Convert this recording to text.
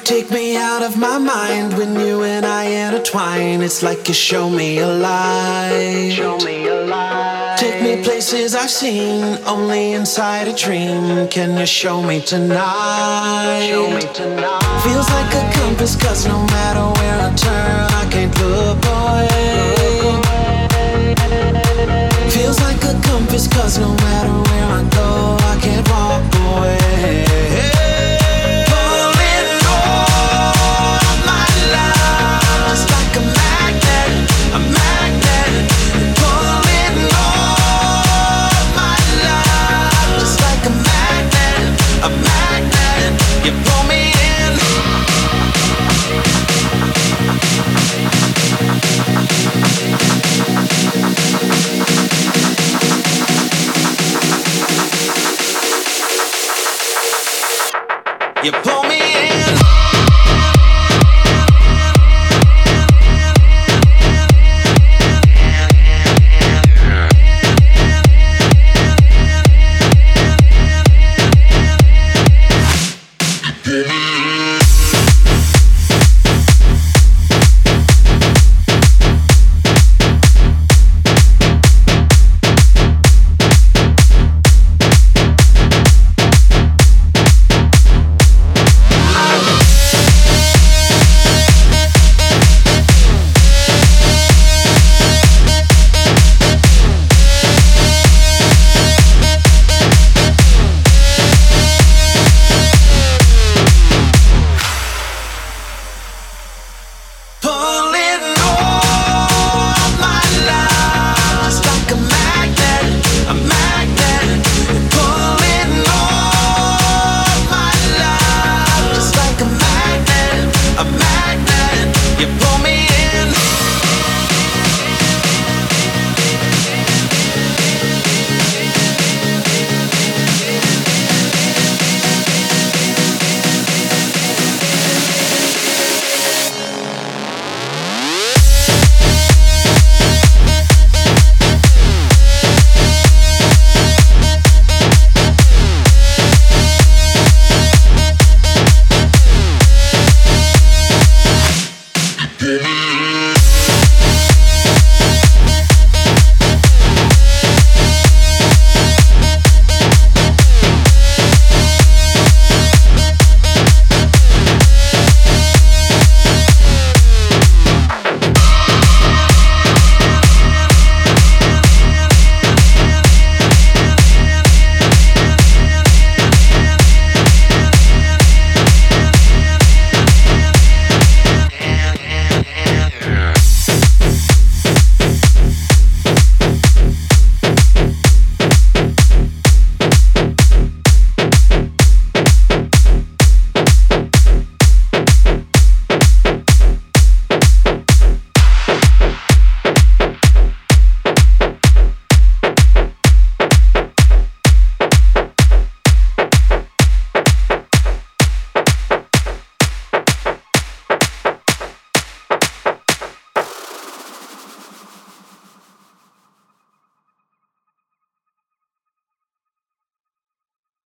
take me out of my mind when you and I intertwine. It's like you show me a light. Take me places I've seen only inside a dream. Can you show me tonight? Feels like a compass, 'cause no matter where I turn, I can't look away. Feels like a compass, 'cause no matter where I go, I can't walk away. You pull me in. You pull